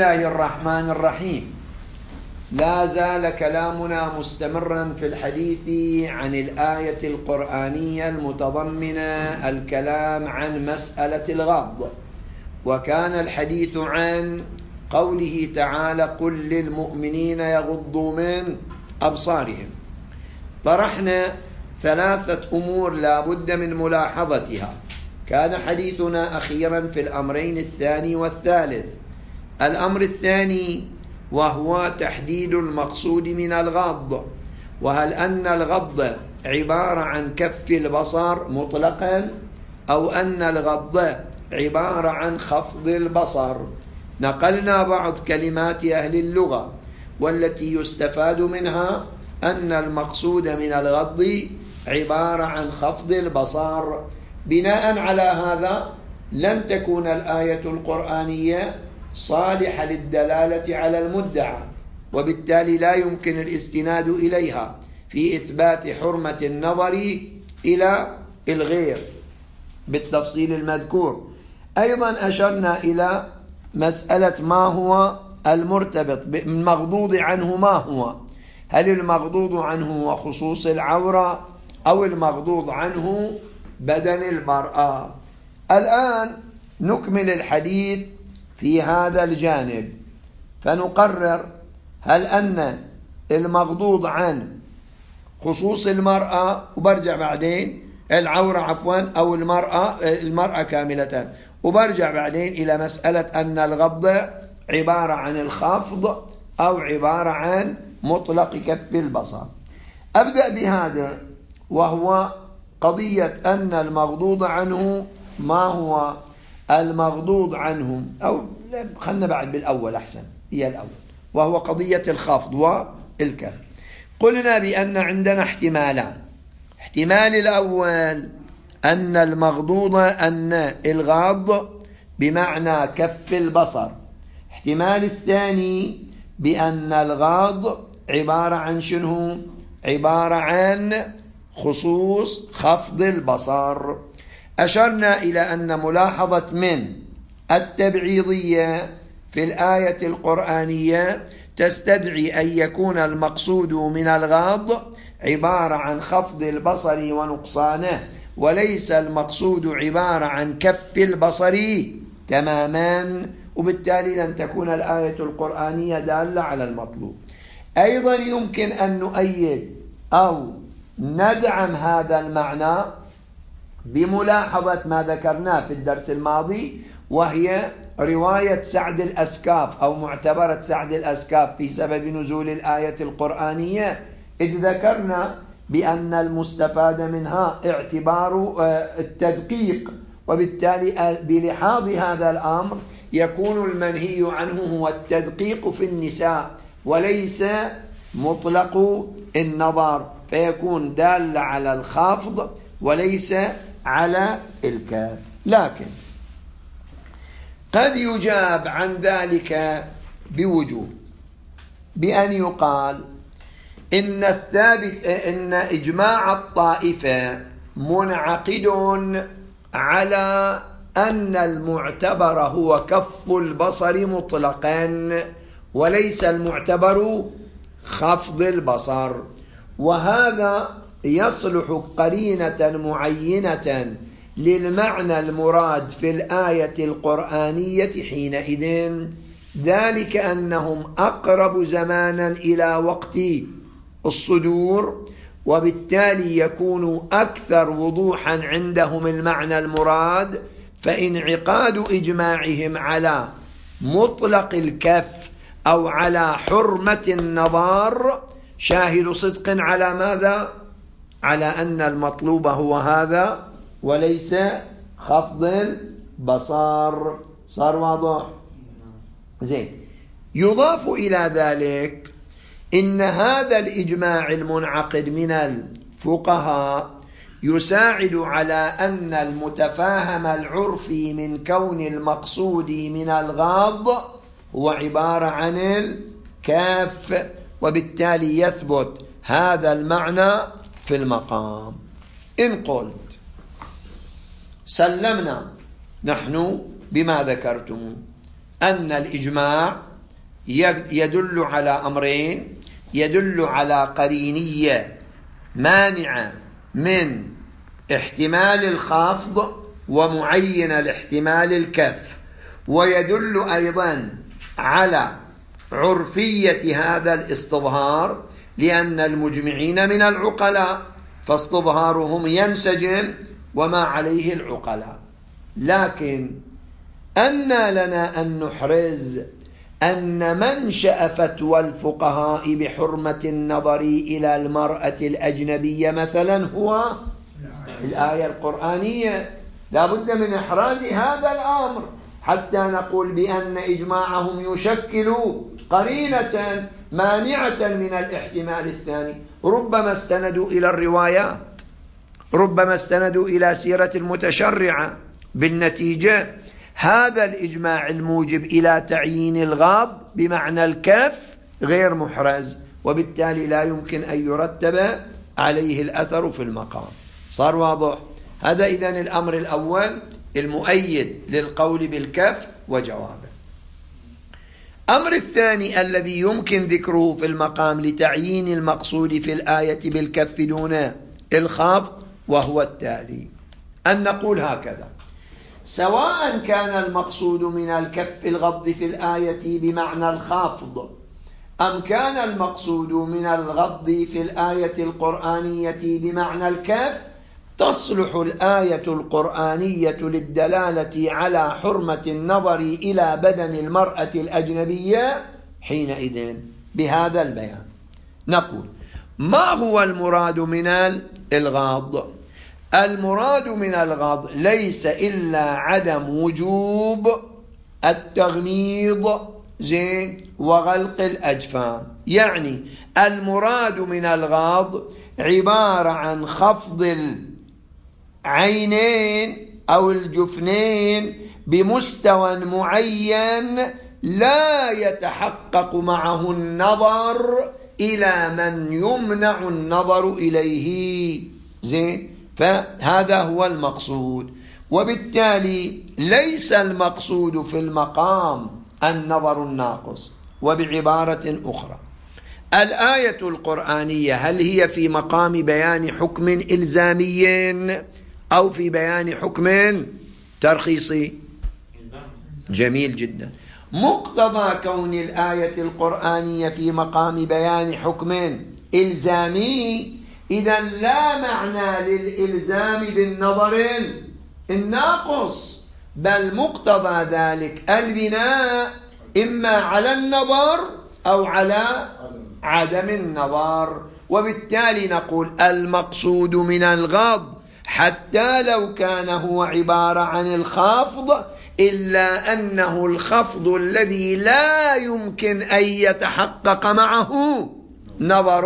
الله الرحمن الرحيم. لا زال كلامنا مستمرا في الحديث عن الآية القرآنية المتضمنة الكلام عن مسألة الغض، وكان الحديث عن قوله تعالى: قل للمؤمنين يغضوا من أبصارهم. طرحنا 3 أمور لا بد من ملاحظتها. كان حديثنا أخيرا في الأمرين الثاني والثالث. الأمر الثاني وهو تحديد المقصود من الغض، وهل أن الغض عبارة عن كف البصر مطلقا أو أن الغض عبارة عن خفض البصر. نقلنا بعض كلمات أهل اللغة والتي يستفاد منها أن المقصود من الغض عبارة عن خفض البصر. بناء على هذا لن تكون الآية القرآنية صالحة للدلالة على المدعى، وبالتالي لا يمكن الاستناد إليها في إثبات حرمة النظر إلى الغير بالتفصيل المذكور. أيضا أشرنا إلى مسألة ما هو المرتبط بالمغضوض عنه. ما هو؟ هل المغضوض عنه هو خصوص العورة أو المغضوض عنه بدن المرأة؟ الآن نكمل الحديث في هذا الجانب فنقرر هل أن المغضوض عن خصوص المرأة وبرجع بعدين العورة أو المرأة كاملة، وبرجع بعدين إلى مسألة أن الغض عبارة عن الخفض أو عبارة عن مطلق كف البصر. أبدأ بهذا وهو قضية أن المغضوض عنه. ما هو المغضوض عنه؟ أو خلنا بعد بالأول أحسن، هي الأول، وهو قضية الخفض والكف. قلنا بأن عندنا احتمالان. احتمال الأول أن المغضوض أن الغاض بمعنى كف البصر. احتمال الثاني بأن الغاض عبارة عن شنو؟ عبارة عن خصوص خفض البصر. أشرنا إلى أن ملاحظة من التبعيضية في الآية القرآنية تستدعي أن يكون المقصود من الغاض عبارة عن خفض البصر ونقصانه، وليس المقصود عبارة عن كف البصر تماما، وبالتالي لن تكون الآية القرآنية دالة على المطلوب. أيضا يمكن أن نؤيد أو ندعم هذا المعنى بملاحظة ما ذكرناه في الدرس الماضي، وهي رواية سعد الأسكاف أو معتبرة سعد الأسكاف في سبب نزول الآية القرآنية، إذ ذكرنا بأن المستفاد منها اعتبار التدقيق، وبالتالي بلحاظ هذا الأمر يكون المنهي عنه هو التدقيق في النساء وليس مطلق النظر، فيكون دال على الخفض وليس على الكاف. لكن قد يجاب عن ذلك بوجوه، بأن يقال إن إجماع الطائفة منعقد على أن المعتبر هو كف البصر مطلقا وليس المعتبر خفض البصر، وهذا يصلح قرينة معينة للمعنى المراد في الآية القرآنية حينئذ، ذلك أنهم أقرب زمانا إلى وقت الصدور، وبالتالي يكون أكثر وضوحا عندهم المعنى المراد، فانعقاد إجماعهم على مطلق الكف أو على حرمة النظر شاهد صدق على ماذا؟ على أن المطلوب هو هذا وليس خفض البصر. صار واضح؟ زين. يضاف إلى ذلك إن هذا الإجماع المنعقد من الفقهاء يساعد على أن المتفاهم العرفي من كون المقصود من الغاض هو عبارة عن الكاف، وبالتالي يثبت هذا المعنى في المقام. إن قلت سلمنا نحن بما ذكرتم أن الإجماع يدل على أمرين: يدل على قرينية مانعة من احتمال الخفض ومعين الاحتمال الكف، ويدل أيضا على عرفية هذا الاستظهار، لأن المجمعين من العقلاء فاستظهارهم ينسجم وما عليه العقلاء. لكن أن لنا أن نحرز أن منشأ فتوى الفقهاء بحرمة النظر إلى المرأة الأجنبية مثلا هو الآية القرآنية؟ لا بد من إحراز هذا الأمر حتى نقول بأن إجماعهم يشكل قرينة مانعة من الاحتمال الثاني. ربما استندوا إلى الروايات، ربما استندوا إلى سيرة المتشرعة، بالنتيجة هذا الإجماع الموجب إلى تعيين الغاض بمعنى الكف غير محرز، وبالتالي لا يمكن أن يرتب عليه الأثر في المقام. صار واضح؟ هذا إذن الأمر الأول المؤيد للقول بالكف وجوابه. أمر الثاني الذي يمكن ذكره في المقام لتعيين المقصود في الآية بالكف دون الخفض، وهو التالي: أن نقول هكذا: سواء كان المقصود من الكف الغض في الآية بمعنى الخافض، أم كان المقصود من الغض في الآية القرآنية بمعنى الكف، تصلح الآية القرآنية للدلالة على حرمة النظر إلى بدن المرأة الأجنبية حينئذ بهذا البيان. نقول: ما هو المراد من الغاض؟ المراد من الغاض ليس إلا عدم وجوب التغميض وغلق الأجفان. يعني المراد من الغاض عبارة عن خفض العينين أو الجفنين بمستوى معين لا يتحقق معه النظر إلى من يمنع النظر إليه. فهذا هو المقصود، وبالتالي ليس المقصود في المقام النظر الناقص. وبعبارة أخرى، الآية القرآنية هل هي في مقام بيان حكم إلزامي أو في بيان حكم ترخيصي؟ جميل جدا. مقتضى كون الآية القرآنية في مقام بيان حكم إلزامي، إذن لا معنى للإلزام بالنظر الناقص، بل مقتضى ذلك البناء إما على النظر أو على عدم النظر. وبالتالي نقول المقصود من الغض حتى لو كان هو عبارة عن الخفض، إلا أنه الخفض الذي لا يمكن أن يتحقق معه نظر،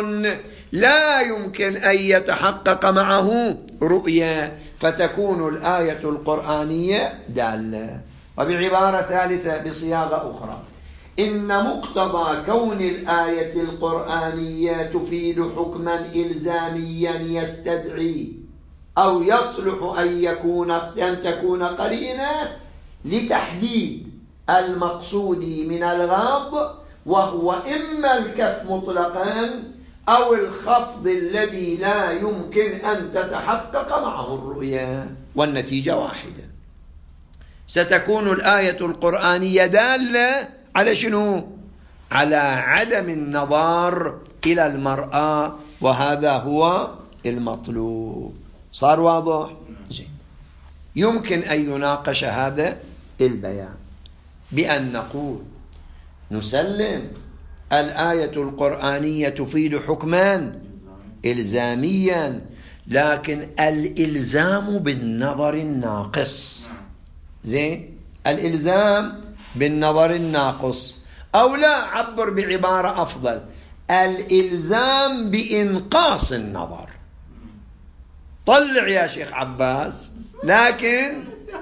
لا يمكن أن يتحقق معه رؤية، فتكون الآية القرآنية دالة. وبعبارة ثالثة بصياغة أخرى: إن مقتضى كون الآية القرآنية تفيد حكما إلزاميا يستدعي أو يصلح أن تكون قرينة لتحديد المقصود من الغاض، وهو إما الكف مطلقا أو الخفض الذي لا يمكن أن تتحقق معه الرؤية، والنتيجة واحدة. ستكون الآية القرآنية دالة على شنو؟ على عدم النظر إلى المرأة، وهذا هو المطلوب. صار واضح؟ زين. يمكن أن يناقش هذا البيان بأن نقول: نسلم الآية القرآنية تفيد حكما إلزاميا، لكن الإلزام بالنظر الناقص. زين، الإلزام بالنظر الناقص، أو لا عبر بعبارة أفضل: الإلزام بإنقاص النظر. طلع يا شيخ عباس، لكن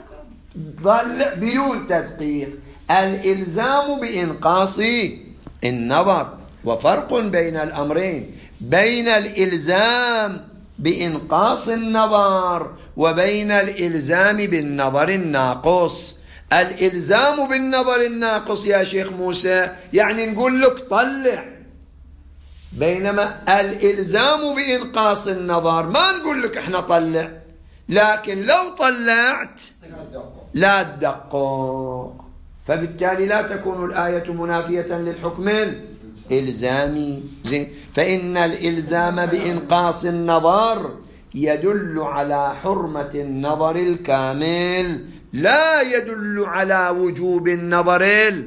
طلع بدون تدقيق. الإلزام بإنقاص النظر، وفرق بين الأمرين، بين الإلزام بإنقاص النظر وبين الإلزام بالنظر الناقص. الإلزام بالنظر الناقص يا شيخ موسى يعني نقول لك طلع، بينما الإلزام بإنقاص النظر ما نقول لك احنا طلع، لكن لو طلعت لا تدقق، فبالتالي لا تكون الآية منافية للحكم الإلزامي. فإن الإلزام بإنقاص النظر يدل على حرمة النظر الكامل، لا يدل على وجوب النظر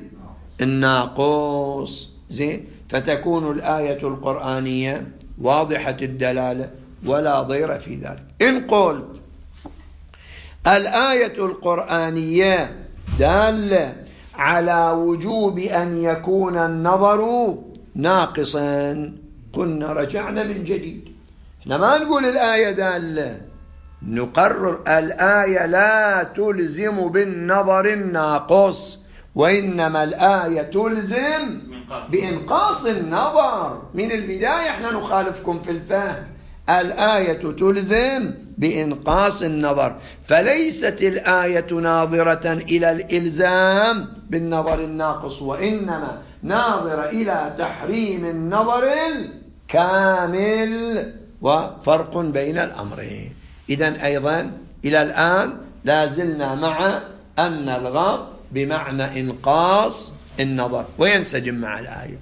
الناقص. فتكون الآية القرآنية واضحة الدلالة ولا ضير في ذلك. إن قلت الآية القرآنية دالة على وجوب أن يكون النظر ناقصا، قلنا رجعنا من جديد، احنا ما نقول الآية دالة، نقرر الآية لا تلزم بالنظر الناقص، وإنما الآية تلزم بإنقاص النظر. من البداية احنا نخالفكم في الفهم، الآية تلزم بإنقاص النظر، فليست الآية ناظرة إلى الإلزام بالنظر الناقص، وإنما ناظرة إلى تحريم النظر الكامل، وفرق بين الأمرين. إذن أيضا إلى الآن لازلنا مع أن الغض بمعنى إنقاص النظر وينسجم مع الآية.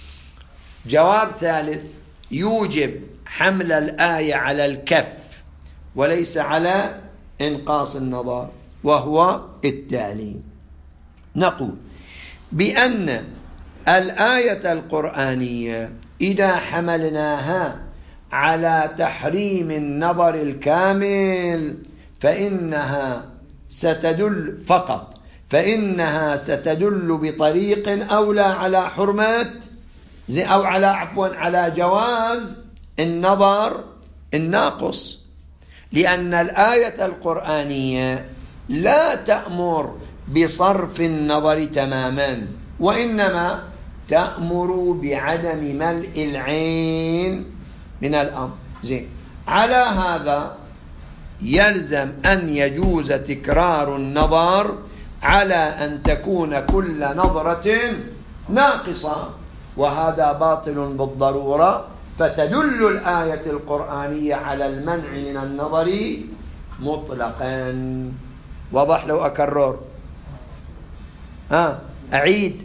جواب ثالث يوجب حمل الآية على الكف وليس على إنقاص النظر، وهو التالي: نقول بأن الآية القرآنية إذا حملناها على تحريم النظر الكامل فإنها ستدل فقط، فإنها ستدل بطريق أولى على حرمة أو على جواز النظر الناقص، لأن الآية القرآنية لا تأمر بصرف النظر تماما، وإنما تأمر بعدم ملء العين من الأمر. على هذا يلزم أن يجوز تكرار النظر على أن تكون كل نظرة ناقصة، وهذا باطل بالضرورة، فتدل الآية القرآنية على المنع من النظر مطلقا. وضح لو أكرر؟ أعيد؟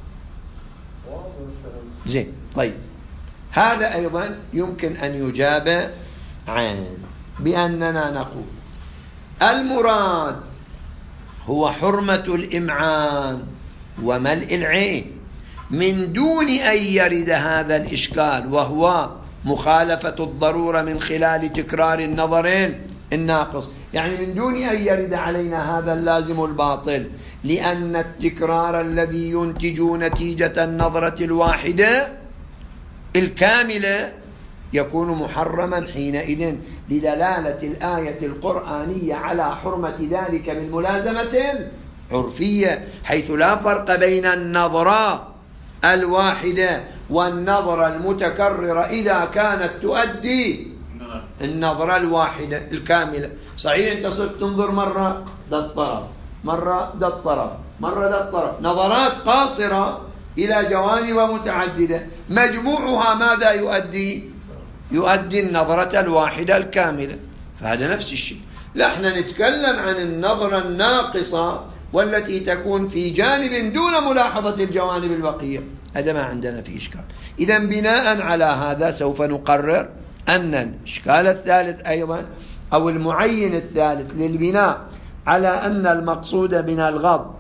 زين. طيب هذا أيضا يمكن أن يجاب عنه بأننا نقول المراد هو حرمة الإمعان وملء العين من دون أن يرد هذا الإشكال، وهو مخالفة الضرورة من خلال تكرار النظر الناقص، يعني من دون أن يرد علينا هذا اللازم الباطل، لأن التكرار الذي ينتج نتيجة النظرة الواحدة الكاملة يكون محرما حينئذ، لدلالة الآية القرآنية على حرمة ذلك بالملازمة العرفية، حيث لا فرق بين النظرة الواحدة والنظرة المتكررة إذا كانت تؤدي النظرة الواحدة الكاملة. صحيح أنت صرت تنظر مرة ذا الطرف، مرة ذا الطرف، مرة ذا الطرف، نظرات قاصرة إلى جوانب متعددة، مجموعها ماذا يؤدي النظرة الواحدة الكاملة، فهذا نفس الشيء. لا، احنا نتكلم عن النظرة الناقصة والتي تكون في جانب دون ملاحظة الجوانب البقية، هذا ما عندنا فيه إشكال. إذن بناء على هذا سوف نقرر أن الإشكال الثالث أيضا أو المعين الثالث للبناء على أن المقصود من الغض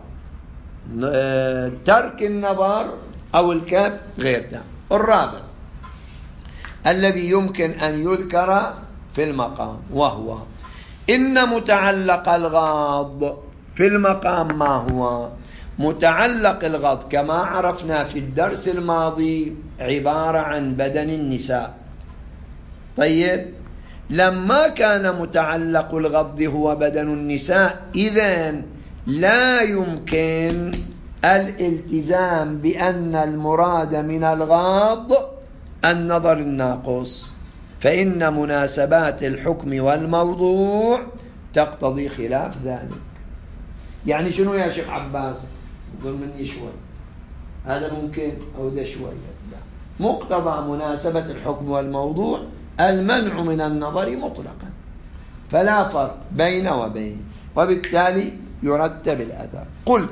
ترك النظر أو الكف غير تام. الرابع الذي يمكن أن يذكر في المقام، وهو إن متعلق الغض في المقام ما هو؟ متعلق الغض كما عرفنا في الدرس الماضي عبارة عن بدن النساء. طيب لما كان متعلق الغض هو بدن النساء، إذن لا يمكن الالتزام بأن المراد من الغض النظر الناقص، فإن مناسبات الحكم والموضوع تقتضي خلاف ذلك. يعني شنو يا شيخ عباس؟ يقول مني شوي، هذا ممكن أو ده شوي. لا، مقتضى مناسبة الحكم والموضوع المنع من النظر مطلقا، فلا فرق بين وبين، وبالتالي يرتب الأثر.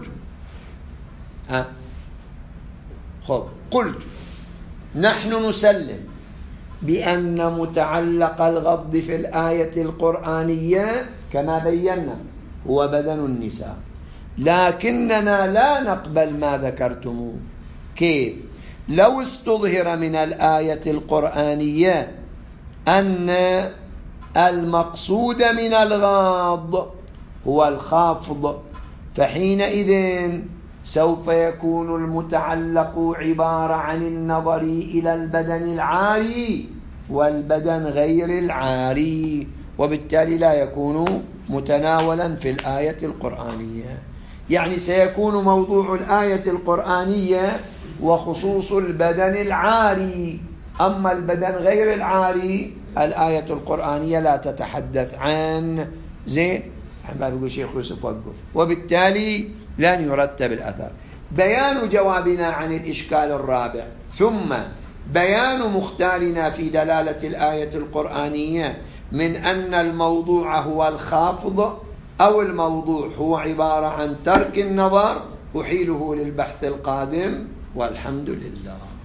قلت نحن نسلم بأن متعلق الغض في الآية القرآنية كما بينا هو بدن النساء، لكننا لا نقبل ما ذكرتموه. كيف؟ لو استظهر من الآية القرآنية أن المقصود من الغاض هو الخافض، فحينئذ سوف يكون المتعلق عبارة عن النظر إلى البدن العاري والبدن غير العاري، وبالتالي لا يكون متناولا في الآية القرآنية. يعني سيكون موضوع الآية القرآنية وخصوص البدن العاري، أما البدن غير العاري الآية القرآنية لا تتحدث عن زين ما بيقول شيخ يوسف وقف، وبالتالي لن يرتب الأثر. بيان جوابنا عن الإشكال الرابع، ثم بيان مختارنا في دلالة الآية القرآنية من أن الموضوع هو الخافض أو الموضوع هو عبارة عن ترك النظر، أحيله للبحث القادم، والحمد لله.